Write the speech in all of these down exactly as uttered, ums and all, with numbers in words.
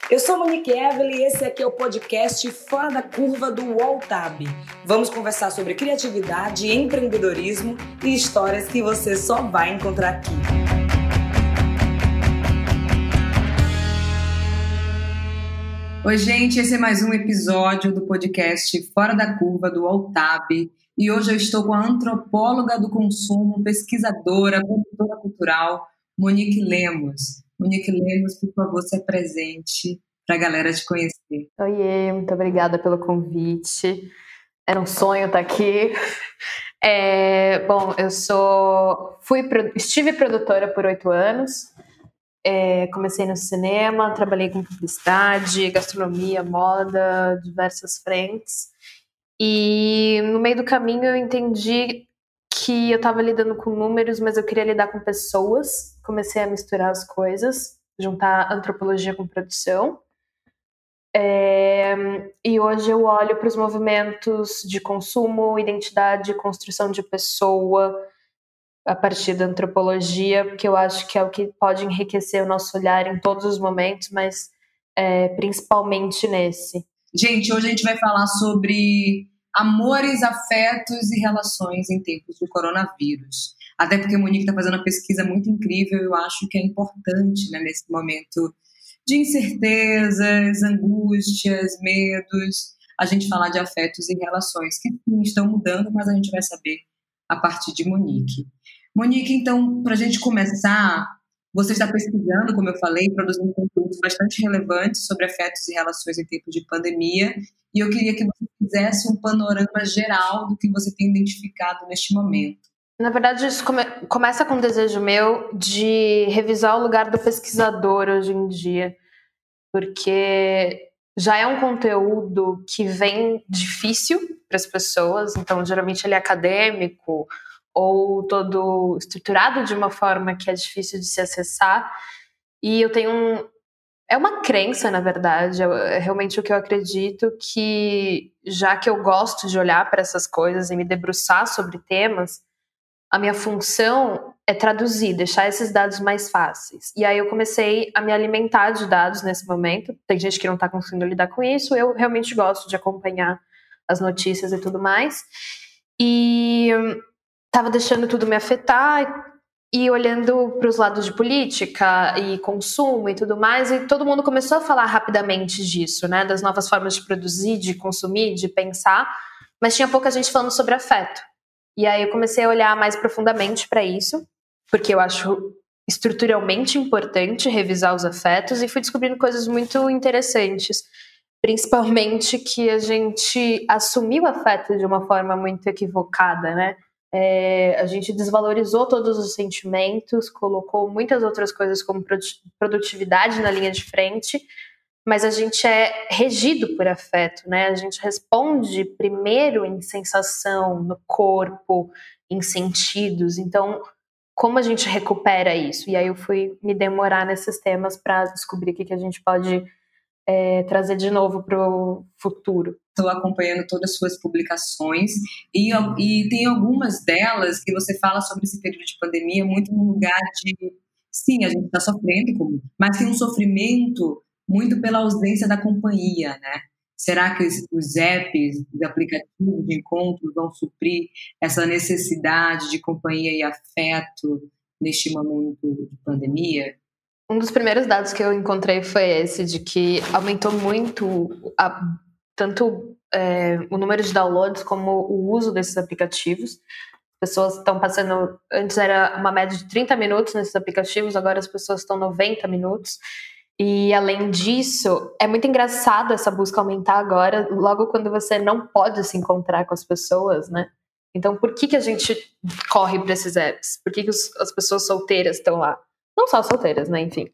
Eu sou Monique Evelyn e esse aqui é o podcast Fora da Curva do UOLTAB. Vamos conversar sobre criatividade, empreendedorismo e histórias que você só vai encontrar aqui. Oi, gente, esse é mais um episódio do podcast Fora da Curva do UOLTAB. E hoje eu estou com a antropóloga do consumo, pesquisadora, produtora cultural, Monique Lemos. Monique Lemos, por favor, se apresente para a galera te conhecer. Oiê, muito obrigada pelo convite. Era um sonho estar aqui. É, bom, eu sou, fui, estive produtora por oito anos. É, comecei no cinema, trabalhei com publicidade, gastronomia, moda, diversas frentes. E no meio do caminho eu entendi que eu estava lidando com números, mas eu queria lidar com pessoas. Comecei a misturar as coisas, juntar antropologia com produção. É, e hoje eu olho para os movimentos de consumo, identidade, construção de pessoa a partir da antropologia, porque eu acho que é o que pode enriquecer o nosso olhar em todos os momentos, mas é, principalmente nesse. Gente, hoje a gente vai falar sobre amores, afetos e relações em tempos do coronavírus. Até porque a Monique está fazendo uma pesquisa muito incrível, eu acho que é importante, né, nesse momento de incertezas, angústias, medos, a gente falar de afetos e relações que sim, estão mudando, mas a gente vai saber a partir de Monique. Monique, então, para a gente começar, você está pesquisando, como eu falei, produzindo conteúdos bastante relevantes sobre afetos e relações em tempo de pandemia, e eu queria que você fizesse um panorama geral do que você tem identificado neste momento. Na verdade, isso come- começa com um desejo meu de revisar o lugar do pesquisador hoje em dia, porque já é um conteúdo que vem difícil para as pessoas, então geralmente ele é acadêmico ou todo estruturado de uma forma que é difícil de se acessar, e eu tenho um... É uma crença, na verdade, é realmente o que eu acredito, que já que eu gosto de olhar para essas coisas e me debruçar sobre temas, a minha função é traduzir, deixar esses dados mais fáceis. E aí eu comecei a me alimentar de dados nesse momento. Tem gente que não está conseguindo lidar com isso, eu realmente gosto de acompanhar as notícias e tudo mais. E estava deixando tudo me afetar e olhando para os lados de política e consumo e tudo mais, e todo mundo começou a falar rapidamente disso, né? Das novas formas de produzir, de consumir, de pensar, mas tinha pouca gente falando sobre afeto. E aí eu comecei a olhar mais profundamente para isso, porque eu acho estruturalmente importante revisar os afetos, e fui descobrindo coisas muito interessantes, principalmente que a gente assumiu o afeto de uma forma muito equivocada, né? É, a gente desvalorizou todos os sentimentos, colocou muitas outras coisas como produtividade na linha de frente, mas a gente é regido por afeto, né? A gente responde primeiro em sensação, no corpo, em sentidos. Então, como a gente recupera isso? E aí eu fui me demorar nesses temas para descobrir o que, que a gente pode é, trazer de novo para o futuro. Estou acompanhando todas as suas publicações e, e tem algumas delas que você fala sobre esse período de pandemia muito num lugar de, sim, a gente está sofrendo, mas tem um sofrimento muito pela ausência da companhia, né? Será que os, os apps, os aplicativos de encontro vão suprir essa necessidade de companhia e afeto neste momento de pandemia? Um dos primeiros dados que eu encontrei foi esse, de que aumentou muito a, tanto é, o número de downloads como o uso desses aplicativos. As pessoas estão passando... Antes era uma média de trinta minutos nesses aplicativos, agora as pessoas estão noventa minutos. E, além disso, é muito engraçado essa busca aumentar agora, logo quando você não pode se encontrar com as pessoas, né? Então, por que, que a gente corre para esses apps? Por que, que os, as pessoas solteiras estão lá? Não só solteiras, né? Enfim.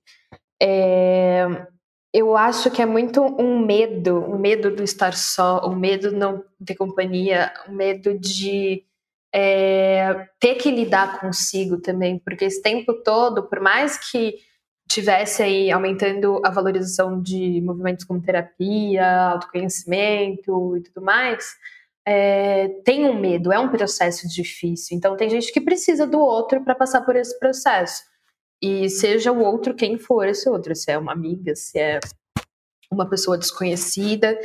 É, eu acho que é muito um medo, um medo do estar só, um medo de não ter companhia, um medo de é, ter que lidar consigo também, porque esse tempo todo, por mais que tivesse aí aumentando a valorização de movimentos como terapia, autoconhecimento e tudo mais, é, tem um medo, é um processo difícil. Então tem gente que precisa do outro para passar por esse processo. E seja o outro quem for esse outro, se é uma amiga, se é uma pessoa desconhecida.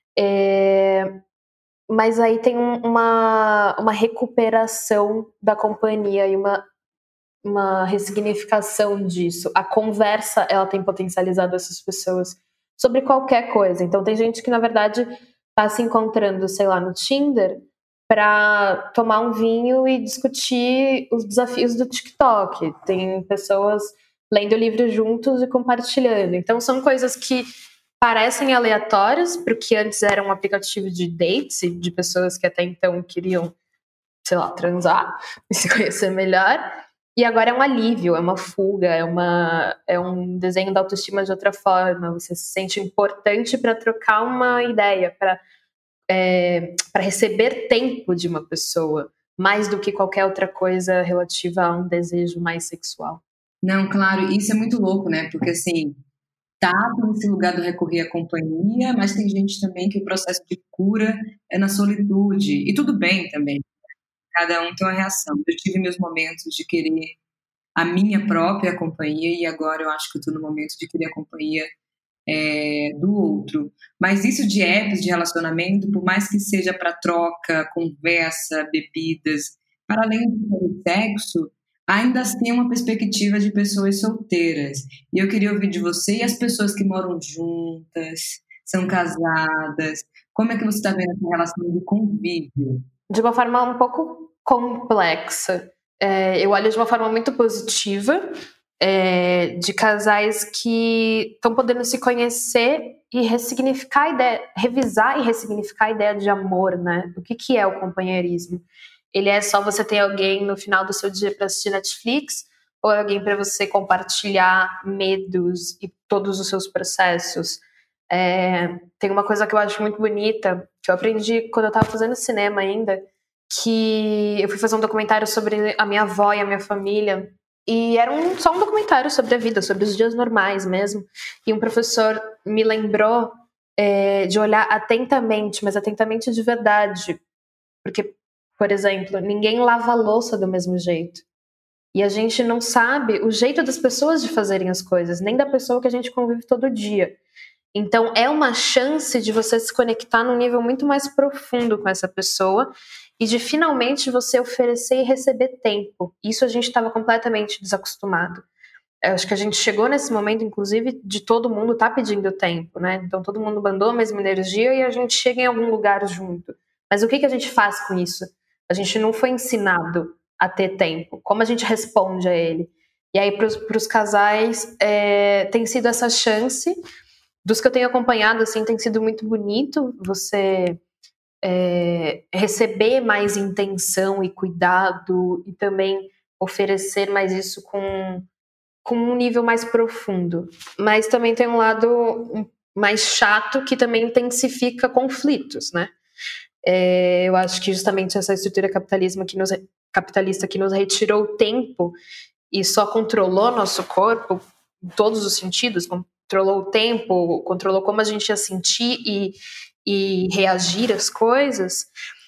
É, mas aí tem uma, uma recuperação da companhia e uma, uma ressignificação disso. A conversa, ela tem potencializado essas pessoas sobre qualquer coisa. Então tem gente que, na verdade, está se encontrando, sei lá, no Tinder para tomar um vinho e discutir os desafios do TikTok. Tem pessoas lendo livros juntos e compartilhando. Então são coisas que parecem aleatórias, porque antes era um aplicativo de dates, de pessoas que até então queriam, sei lá, transar e se conhecer melhor. E agora é um alívio, é uma fuga, é, uma, é um desenho da autoestima de outra forma. Você se sente importante para trocar uma ideia, para é, para receber tempo de uma pessoa, mais do que qualquer outra coisa relativa a um desejo mais sexual. Não, claro, isso é muito louco, né? Porque assim, tá nesse lugar do recorrer à companhia, mas tem gente também que o processo de cura é na solitude. E tudo bem também. Cada um tem uma reação. Eu tive meus momentos de querer a minha própria companhia e agora eu acho que eu tô no momento de querer a companhia é, do outro. Mas isso de apps de relacionamento, por mais que seja para troca, conversa, bebidas, para além do sexo, ainda tem uma perspectiva de pessoas solteiras. E eu queria ouvir de você e as pessoas que moram juntas, são casadas. Como é que você está vendo essa relação de convívio? De uma forma um pouco complexa. É, eu olho de uma forma muito positiva, é, de casais que estão podendo se conhecer e ressignificar a ideia, revisar e ressignificar a ideia de amor, né? O que, que é o companheirismo? Ele é só você ter alguém no final do seu dia para assistir Netflix, ou é alguém para você compartilhar medos e todos os seus processos? É, tem uma coisa que eu acho muito bonita, que eu aprendi quando eu estava fazendo cinema ainda, que eu fui fazer um documentário sobre a minha avó e a minha família, e era um, só um documentário sobre a vida, sobre os dias normais mesmo, e um professor me lembrou é, de olhar atentamente, mas atentamente de verdade, porque, por exemplo, ninguém lava a louça do mesmo jeito. E a gente não sabe o jeito das pessoas de fazerem as coisas, nem da pessoa que a gente convive todo dia. Então, é uma chance de você se conectar num nível muito mais profundo com essa pessoa e de finalmente você oferecer e receber tempo. Isso a gente estava completamente desacostumado. Eu acho que a gente chegou nesse momento, inclusive, de todo mundo tá pedindo tempo, né? Então, todo mundo mandou a mesma energia e a gente chega em algum lugar junto. Mas o que, que a gente faz com isso? A gente não foi ensinado a ter tempo. Como a gente responde a ele? E aí, para os casais, é, tem sido essa chance. Dos que eu tenho acompanhado, assim, tem sido muito bonito você é, receber mais intenção e cuidado e também oferecer mais isso com, com um nível mais profundo. Mas também tem um lado mais chato que também intensifica conflitos, né? É, eu acho que justamente essa estrutura capitalismo que nos, capitalista que nos retirou o tempo e só controlou nosso corpo em todos os sentidos, controlou o tempo, controlou como a gente ia sentir e, e reagir às coisas.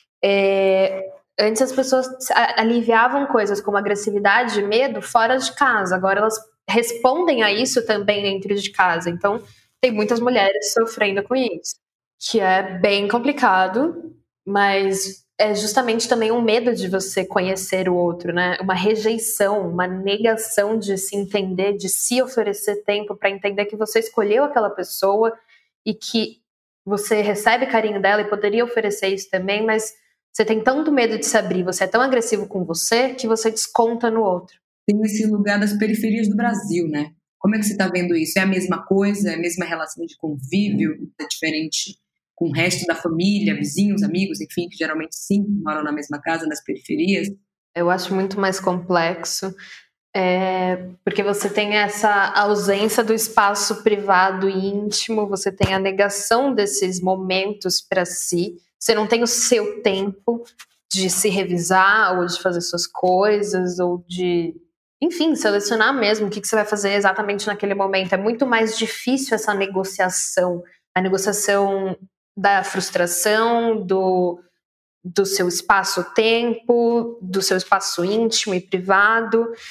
É, antes as pessoas aliviavam coisas como agressividade e medo fora de casa, agora elas respondem a isso também dentro de casa. Então tem muitas mulheres sofrendo com isso, que é bem complicado, mas é justamente também um medo de você conhecer o outro, né? Uma rejeição, uma negação de se entender, de se oferecer tempo para entender que você escolheu aquela pessoa e que você recebe carinho dela e poderia oferecer isso também, mas você tem tanto medo de se abrir, você é tão agressivo com você que você desconta no outro. Tem esse lugar das periferias do Brasil, né? Como é que você está vendo isso? É a mesma coisa? É a mesma relação de convívio? É diferente com o resto da família, vizinhos, amigos, enfim, que geralmente sim, moram na mesma casa, nas periferias? Eu acho muito mais complexo, é, porque você tem essa ausência do espaço privado e íntimo, você tem a negação desses momentos para si, você não tem o seu tempo de se revisar, ou de fazer suas coisas, ou de, enfim, selecionar mesmo o que, que você vai fazer exatamente naquele momento. É muito mais difícil essa negociação, a negociação da frustração, do, do seu espaço-tempo, do seu espaço íntimo e privado.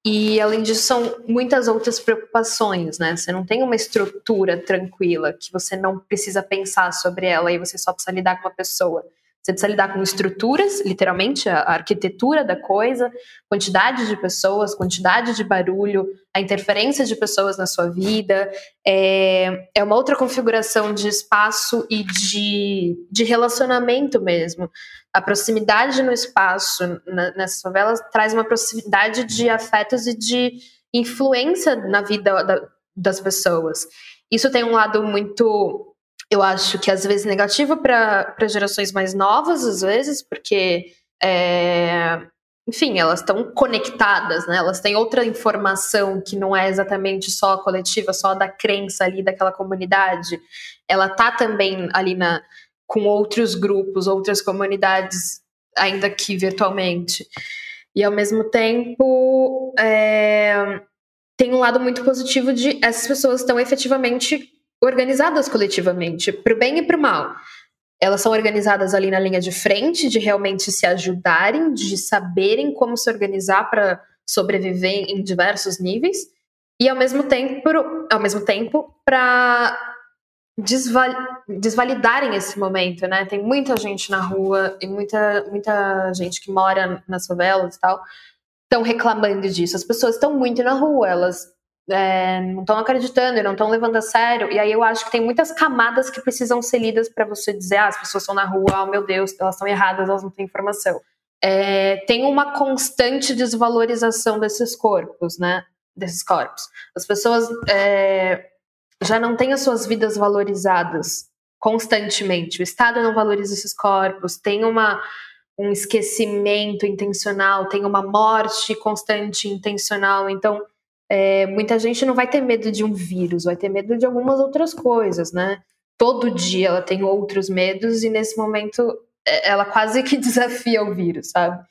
E, além disso, são muitas outras preocupações, né? Você não tem uma estrutura tranquila que você não precisa pensar sobre ela e você só precisa lidar com uma pessoa. Você precisa lidar com estruturas, literalmente, a arquitetura da coisa, quantidade de pessoas, quantidade de barulho, a interferência de pessoas na sua vida. É, é uma outra configuração de espaço e de, de relacionamento mesmo. A proximidade no espaço, na, nessas favelas, traz uma proximidade de afetos e de influência na vida da, das pessoas. Isso tem um lado muito... Eu acho que às vezes negativo para gerações mais novas, às vezes, porque, é, enfim, elas estão conectadas, né? Elas têm outra informação que não é exatamente só a coletiva, só da crença ali daquela comunidade. Ela tá também ali na, com outros grupos, outras comunidades, ainda que virtualmente. E, ao mesmo tempo, é, tem um lado muito positivo de essas pessoas estão efetivamente organizadas coletivamente, para o bem e para o mal. Elas são organizadas ali na linha de frente, de realmente se ajudarem, de saberem como se organizar para sobreviver em diversos níveis, e ao mesmo tempo, ao mesmo tempo para desval desvalidarem esse momento, né? Tem muita gente na rua e muita, muita gente que mora nas favelas e tal, estão reclamando disso. As pessoas estão muito na rua, elas É, não estão acreditando, não estão levando a sério. E aí eu acho que tem muitas camadas que precisam ser lidas para você dizer, ah, as pessoas estão na rua, oh meu Deus, elas estão erradas, elas não têm informação. É, tem uma constante desvalorização desses corpos, né? Desses corpos. As pessoas é, já não têm as suas vidas valorizadas constantemente. O Estado não valoriza esses corpos, tem uma, um esquecimento intencional, tem uma morte constante intencional. Então, É, muita gente não vai ter medo de um vírus, vai ter medo de algumas outras coisas, né? Todo dia ela tem outros medos e nesse momento ela quase que desafia o vírus, sabe?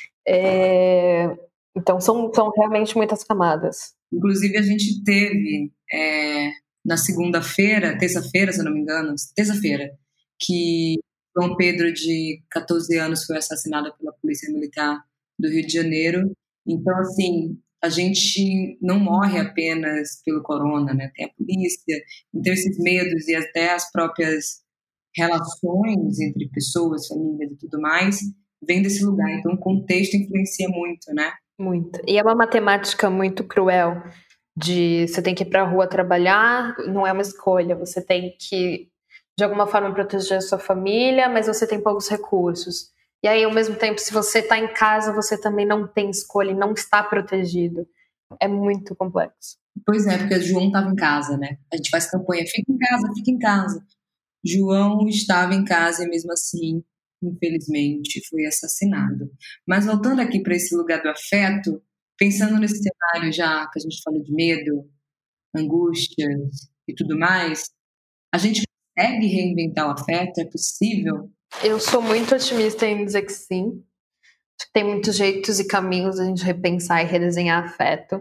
É, então são, são realmente muitas camadas. Inclusive a gente teve é, na segunda-feira, terça-feira, se eu não me engano, terça-feira, que João Pedro, de catorze anos, foi assassinado pela Polícia Militar do Rio de Janeiro. Então, assim, a gente não morre apenas pelo corona, né? Tem a polícia, então esses medos e até as próprias relações entre pessoas, famílias e tudo mais, vem desse lugar. Então o contexto influencia muito, né? Muito. E é uma matemática muito cruel de você tem que ir para a rua trabalhar, não é uma escolha, você tem que, de alguma forma, proteger a sua família, mas você tem poucos recursos. E aí, ao mesmo tempo, se você está em casa, você também não tem escolha e não está protegido. É muito complexo. Pois é, porque o João estava em casa, né? A gente faz campanha, fica em casa, fica em casa. João estava em casa e mesmo assim, infelizmente, foi assassinado. Mas voltando aqui para esse lugar do afeto, pensando nesse cenário já que a gente falou de medo, angústias e tudo mais, a gente consegue reinventar o afeto? É possível? Eu sou muito otimista em dizer que sim. Tem muitos jeitos e caminhos de a gente repensar e redesenhar afeto.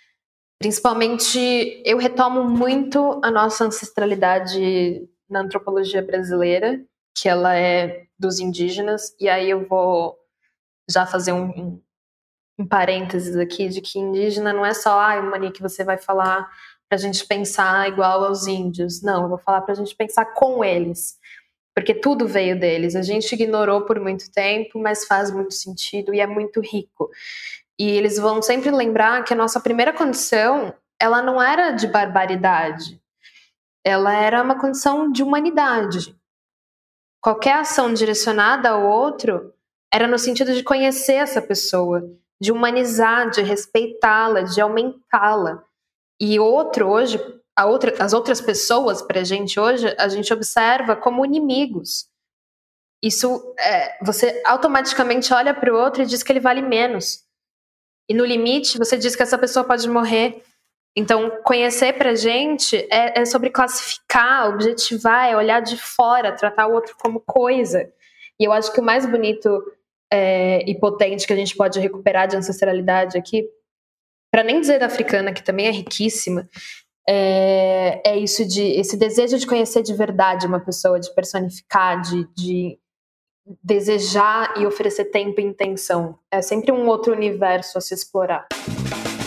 Principalmente, eu retomo muito a nossa ancestralidade na antropologia brasileira, que ela é dos indígenas, e aí eu vou já fazer um, um, um parênteses aqui de que indígena não é só, ah, Mani, que você vai falar pra gente pensar igual aos índios. Não, eu vou falar pra gente pensar com eles. Porque tudo veio deles. A gente ignorou por muito tempo, mas faz muito sentido e é muito rico. E eles vão sempre lembrar que a nossa primeira condição, ela não era de barbaridade. Ela era uma condição de humanidade. Qualquer ação direcionada ao outro era no sentido de conhecer essa pessoa, de humanizar, de respeitá-la, de aumentá-la. E outro hoje... A outra, as outras pessoas, para a gente hoje, a gente observa como inimigos. Isso, é, você automaticamente olha para o outro e diz que ele vale menos. E no limite, você diz que essa pessoa pode morrer. Então, conhecer para a gente é, é sobre classificar, objetivar, é olhar de fora, tratar o outro como coisa. E eu acho que o mais bonito é, e potente que a gente pode recuperar de ancestralidade aqui, para nem dizer da africana, que também é riquíssima, É, é isso de esse desejo de conhecer de verdade uma pessoa, de personificar, de, de desejar e oferecer tempo e intenção. É sempre um outro universo a se explorar.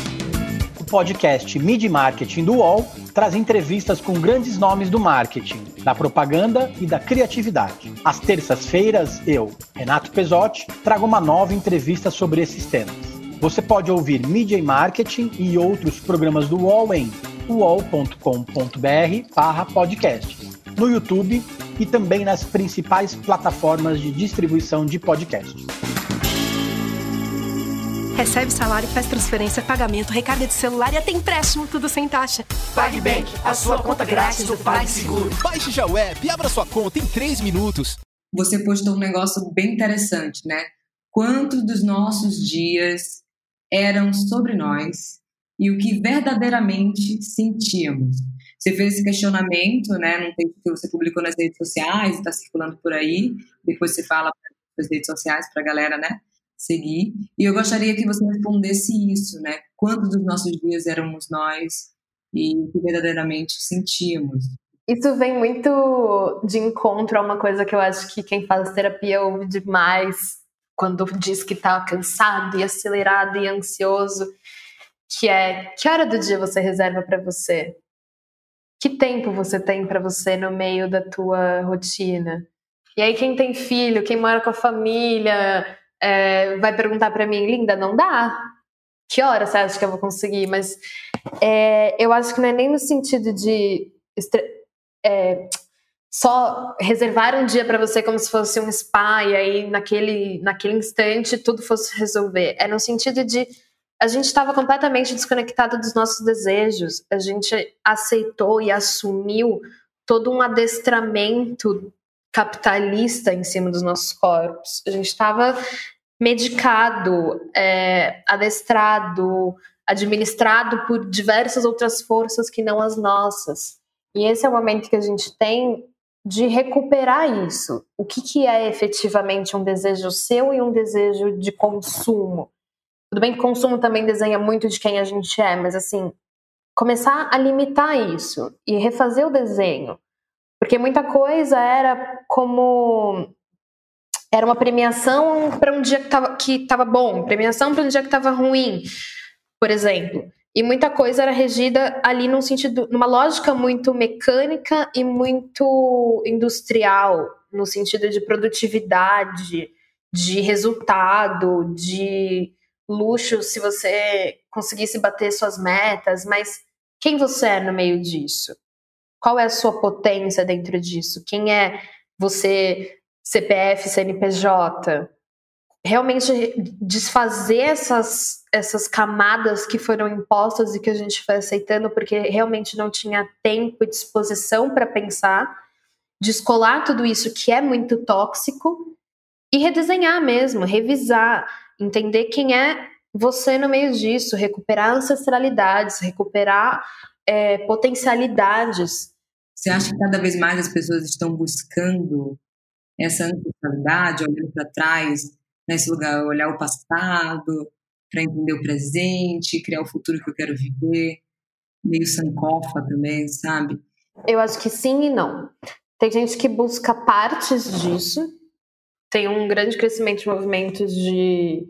podcast Media Marketing do U O L traz entrevistas com grandes nomes do marketing, da propaganda e da criatividade. Às terças-feiras, eu, Renato Pesotti, trago uma nova entrevista sobre esses temas. Você pode ouvir Media Marketing e outros programas do U O L em uol ponto com ponto br barra podcast, no YouTube e também nas principais plataformas de distribuição de podcasts. Recebe salário, faz transferência, pagamento, recarga de celular e até empréstimo, tudo sem taxa. PagBank, a sua conta grátis do PagSeguro. Baixe já o app e abra sua conta em três minutos. Você postou um negócio bem interessante, né? Quantos dos nossos dias eram sobre nós e o que verdadeiramente sentíamos? Você fez esse questionamento, né, num texto que você publicou nas redes sociais, está circulando por aí, depois você fala nas redes sociais para a galera, né, seguir. E eu gostaria que você respondesse isso, né? Quantos dos nossos dias éramos nós e o que verdadeiramente sentíamos? Isso vem muito de encontro a uma coisa que eu acho que quem faz terapia ouve demais quando diz que está cansado e acelerado e ansioso, que é: que hora do dia você reserva para você? Que tempo você tem para você no meio da tua rotina? E aí quem tem filho, quem mora com a família, é, vai perguntar para mim: linda, não dá? Que hora você acha que eu vou conseguir? Mas é, eu acho que não é nem no sentido de é, só reservar um dia para você como se fosse um spa e aí naquele, naquele instante tudo fosse resolver. É no sentido de a gente estava completamente desconectado dos nossos desejos. A gente aceitou e assumiu todo um adestramento capitalista em cima dos nossos corpos. A gente estava medicado, é, adestrado, administrado por diversas outras forças que não as nossas. E esse é o momento que a gente tem de recuperar isso. O que, que é efetivamente um desejo seu e um desejo de consumo? Tudo bem que consumo também desenha muito de quem a gente é, mas assim, começar a limitar isso e refazer o desenho. Porque muita coisa era como... Era uma premiação para um dia que estava que tava bom, premiação para um dia que estava ruim, por exemplo. E muita coisa era regida ali num sentido, numa lógica muito mecânica e muito industrial, no sentido de produtividade, de resultado, de luxo, se você conseguisse bater suas metas. Mas quem você é no meio disso? Qual é a sua potência dentro disso? Quem é você, C P F, C N P J? Realmente desfazer essas, essas camadas que foram impostas e que a gente foi aceitando porque realmente não tinha tempo e disposição para pensar, descolar tudo isso que é muito tóxico e redesenhar mesmo, revisar, entender quem é você no meio disso, recuperar ancestralidades, recuperar é, potencialidades. Você acha que cada vez mais as pessoas estão buscando essa ancestralidade, olhando para trás, nesse lugar, olhar o passado, para entender o presente, criar o futuro que eu quero viver, meio sankofa também, sabe? Eu acho que sim e não. Tem gente que busca partes disso, tem um grande crescimento de movimentos de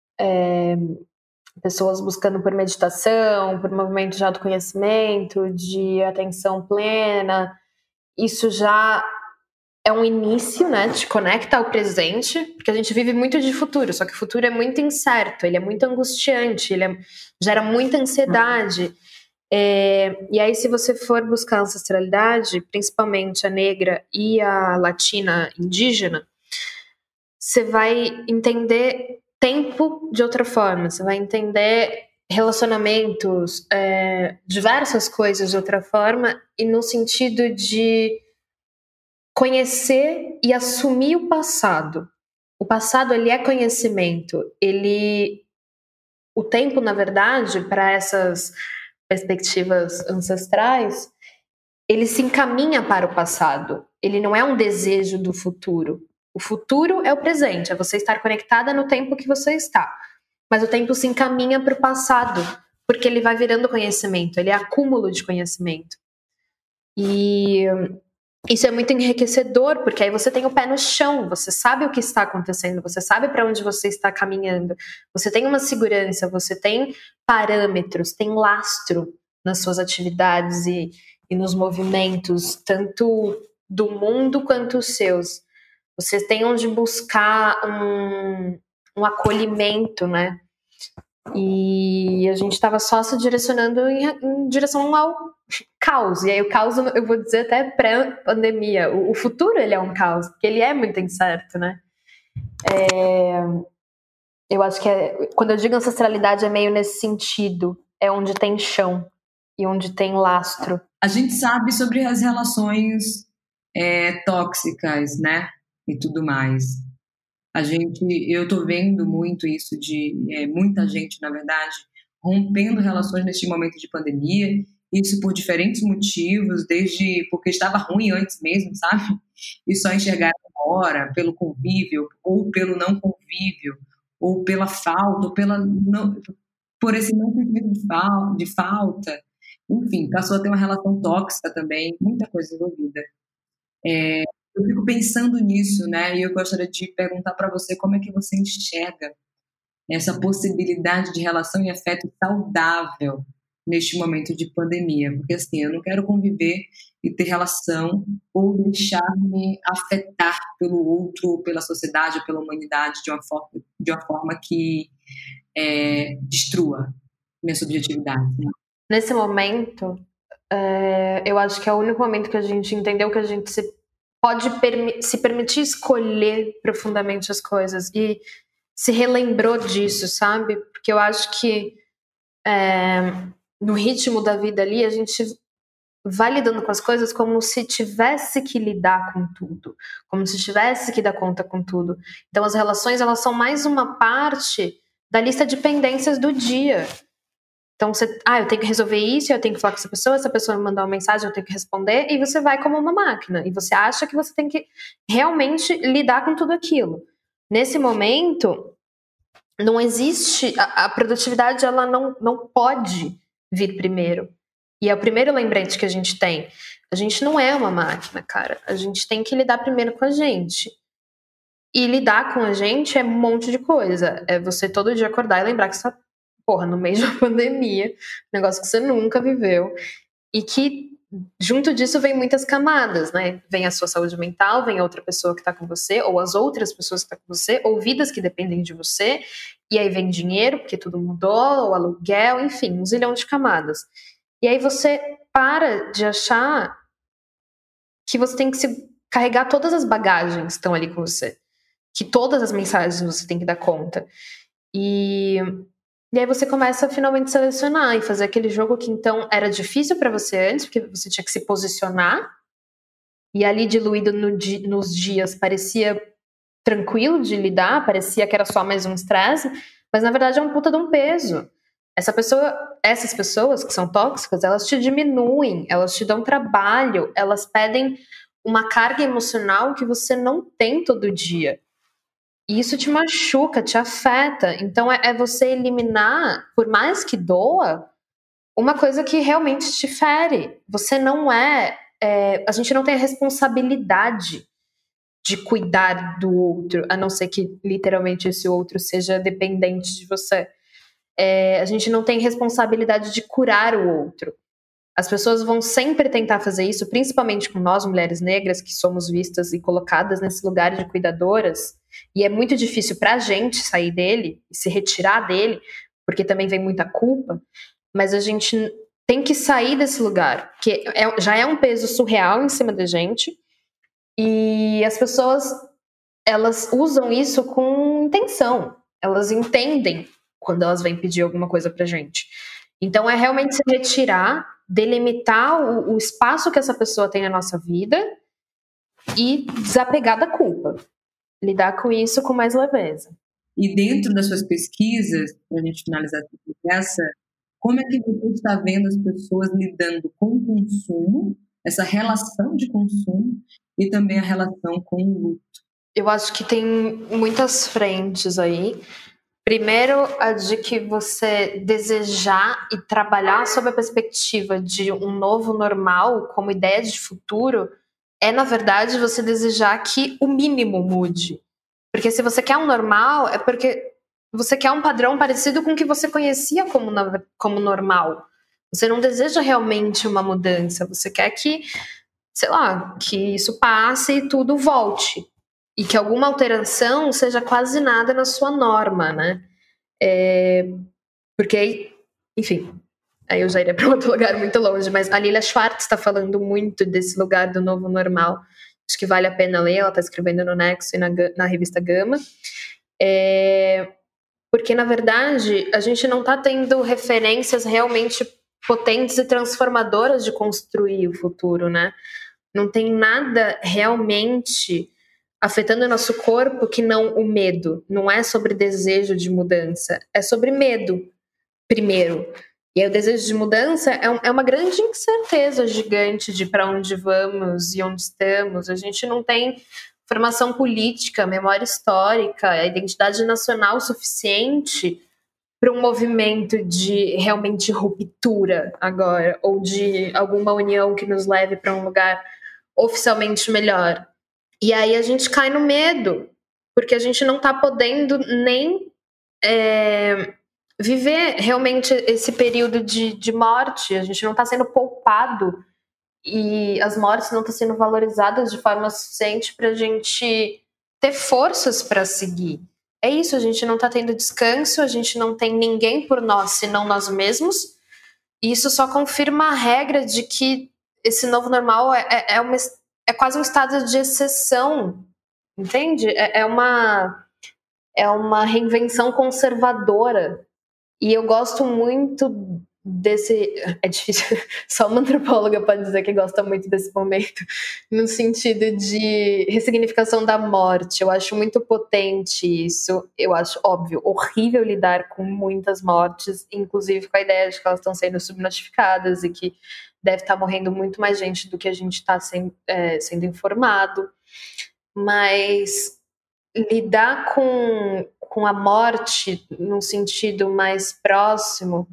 é, pessoas buscando por meditação, por movimento de autoconhecimento, de atenção plena. Isso já é um início, né? Te conecta ao presente, porque a gente vive muito de futuro, só que o futuro é muito incerto, ele é muito angustiante, ele é, gera muita ansiedade. É, e aí, se você for buscar ancestralidade, principalmente a negra e a latina indígena, você vai entender tempo de outra forma, você vai entender relacionamentos, é, diversas coisas de outra forma, e no sentido de conhecer e assumir o passado. O passado, ele é conhecimento. Ele, o tempo, na verdade, para essas perspectivas ancestrais, ele se encaminha para o passado. Ele não é um desejo do futuro. O futuro é o presente, é você estar conectada no tempo que você está. Mas o tempo se encaminha para o passado, porque ele vai virando conhecimento, ele é acúmulo de conhecimento. E isso é muito enriquecedor, porque aí você tem o pé no chão, você sabe o que está acontecendo, você sabe para onde você está caminhando, você tem uma segurança, você tem parâmetros, tem lastro nas suas atividades e, e nos movimentos, tanto do mundo quanto os seus. Você tem onde buscar um, um acolhimento, né? E a gente estava só se direcionando em, em direção ao caos. E aí o caos, eu vou dizer até pré-pandemia. O, o futuro, ele é um caos, porque ele é muito incerto, né? É, eu acho que é, quando eu digo ancestralidade é meio nesse sentido. É onde tem chão e onde tem lastro. A gente sabe sobre as relações é, tóxicas, né? E tudo mais. A gente, eu tô vendo muito isso de é, muita gente, na verdade, rompendo relações neste momento de pandemia, isso por diferentes motivos, desde porque estava ruim antes mesmo, sabe? E só enxergar agora pelo convívio, ou pelo não convívio, ou pela falta, ou pela não, por esse não sentimento de, fal, de falta. Enfim, passou a ter uma relação tóxica também, muita coisa envolvida. É, eu fico pensando nisso, né? E eu gostaria de perguntar para você como é que você enxerga essa possibilidade de relação e afeto saudável neste momento de pandemia. Porque, assim, eu não quero conviver e ter relação ou deixar-me afetar pelo outro, ou pela sociedade, ou pela humanidade de uma forma, de uma forma que é, destrua minha subjetividade, né? Nesse momento, é, eu acho que é o único momento que a gente entendeu que a gente se pode permi- se permitir escolher profundamente as coisas e se relembrou disso, sabe? Porque eu acho que é, no ritmo da vida ali, a gente vai lidando com as coisas como se tivesse que lidar com tudo, como se tivesse que dar conta com tudo. Então as relações, elas são mais uma parte da lista de pendências do dia. Então você, ah, eu tenho que resolver isso, eu tenho que falar com essa pessoa, essa pessoa me mandar uma mensagem, eu tenho que responder, e você vai como uma máquina, e você acha que você tem que realmente lidar com tudo aquilo. Nesse momento, não existe, a, a produtividade, ela não, não pode vir primeiro. E é o primeiro lembrete que a gente tem. A gente não é uma máquina, cara. A gente tem que lidar primeiro com a gente. E lidar com a gente é um monte de coisa. É você todo dia acordar e lembrar que você tá, porra, no meio de uma pandemia, negócio que você nunca viveu, e que junto disso vem muitas camadas, né? Vem a sua saúde mental, vem a outra pessoa que tá com você, ou as outras pessoas que tá com você, ou vidas que dependem de você, e aí vem dinheiro, porque tudo mudou, ou aluguel, enfim, um zilhão de camadas. E aí você para de achar que você tem que se carregar todas as bagagens que estão ali com você, que todas as mensagens você tem que dar conta. E... E aí você começa a finalmente selecionar e fazer aquele jogo que então era difícil para você antes, porque você tinha que se posicionar, e ali diluído no di- nos dias parecia tranquilo de lidar, parecia que era só mais um estresse, mas na verdade é um puta de um peso. Essa pessoa, essas pessoas que são tóxicas, elas te diminuem, elas te dão trabalho, elas pedem uma carga emocional que você não tem todo dia. E isso te machuca, te afeta. Então é, é você eliminar, por mais que doa, uma coisa que realmente te fere. Você não é, é... A gente não tem a responsabilidade de cuidar do outro, a não ser que literalmente esse outro seja dependente de você. É, a gente não tem responsabilidade de curar o outro. As pessoas vão sempre tentar fazer isso, principalmente com nós, mulheres negras, que somos vistas e colocadas nesse lugar de cuidadoras. E é muito difícil pra gente sair dele e se retirar dele, porque também vem muita culpa, mas a gente tem que sair desse lugar, que é, já é um peso surreal em cima da gente, e as pessoas, elas usam isso com intenção, elas entendem quando elas vêm pedir alguma coisa pra gente. Então é realmente se retirar, delimitar o, o espaço que essa pessoa tem na nossa vida e desapegar da culpa. Lidar com isso com mais leveza. E dentro das suas pesquisas, para a gente finalizar essa, como é que você está vendo as pessoas lidando com o consumo, essa relação de consumo e também a relação com o luto? Eu acho que tem muitas frentes aí. Primeiro, a de que você desejar e trabalhar sob a perspectiva de um novo normal como ideia de futuro é, na verdade, você desejar que o mínimo mude. Porque se você quer um normal, é porque você quer um padrão parecido com o que você conhecia como, na, como normal. Você não deseja realmente uma mudança. Você quer que, sei lá, que isso passe e tudo volte. E que alguma alteração seja quase nada na sua norma, né? É, porque, enfim, aí eu já iria para outro lugar muito longe, mas a Lilia Schwartz está falando muito desse lugar do novo normal. Acho que vale a pena ler, ela está escrevendo no Nexo e na, na revista Gama. É, porque, na verdade, a gente não está tendo referências realmente potentes e transformadoras de construir o futuro, né? Não tem nada realmente afetando o nosso corpo que não o medo. Não é sobre desejo de mudança, é sobre medo, primeiro. E aí o desejo de mudança é, é uma grande incerteza gigante de para onde vamos e onde estamos. A gente não tem formação política, memória histórica, identidade nacional suficiente para um movimento de realmente ruptura agora, ou de alguma união que nos leve para um lugar oficialmente melhor. E aí a gente cai no medo, porque a gente não está podendo nem é, viver realmente esse período de, de morte. A gente não está sendo poupado e as mortes não estão sendo valorizadas de forma suficiente para a gente ter forças para seguir. É isso, a gente não está tendo descanso, a gente não tem ninguém por nós, senão nós mesmos. E isso só confirma a regra de que esse novo normal é, é, uma, é quase um estado de exceção, entende? É, é, uma, é uma reinvenção conservadora. E eu gosto muito desse... É difícil, só uma antropóloga pode dizer que gosta muito desse momento, no sentido de ressignificação da morte. Eu acho muito potente isso. Eu acho, óbvio, horrível lidar com muitas mortes, inclusive com a ideia de que elas estão sendo subnotificadas e que deve estar morrendo muito mais gente do que a gente está sendo, é, sendo informado. Mas lidar com, com a morte num sentido mais próximo,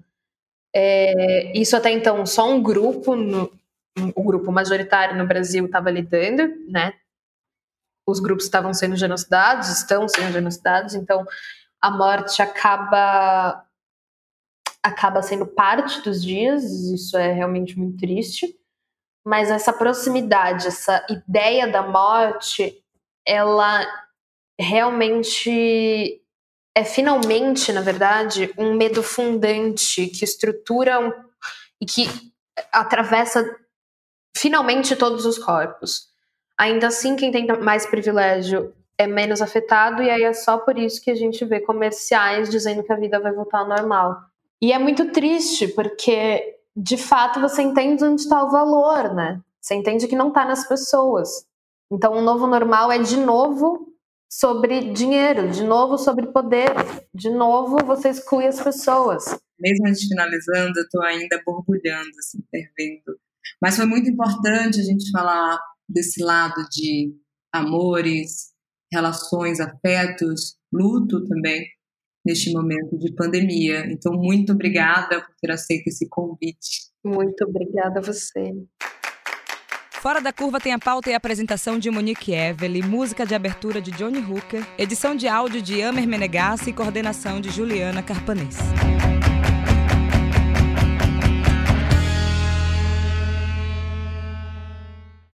é, isso até então só um grupo, no, um grupo majoritário no Brasil estava lidando, né? Os grupos estavam sendo genocidados, estão sendo genocidados, então a morte acaba, acaba sendo parte dos dias, isso é realmente muito triste, mas essa proximidade, essa ideia da morte, ela realmente é finalmente, na verdade, um medo fundante que estrutura um, e que atravessa finalmente todos os corpos. Ainda assim, quem tem mais privilégio é menos afetado, e aí é só por isso que a gente vê comerciais dizendo que a vida vai voltar ao normal. E é muito triste, porque de fato você entende onde está o valor, né? Você entende que não está nas pessoas. Então o novo normal é de novo sobre dinheiro, de novo sobre poder, de novo você exclui as pessoas. Mesmo a gente finalizando, eu estou ainda borbulhando, assim, fervendo. Mas foi muito importante a gente falar desse lado de amores, relações, afetos, luto também, neste momento de pandemia. Então, muito obrigada por ter aceito esse convite. Muito obrigada a você. Fora da Curva tem a pauta e a apresentação de Monique Evely, música de abertura de Johnny Hooker, edição de áudio de Amer Menegassi e coordenação de Juliana Carpanês.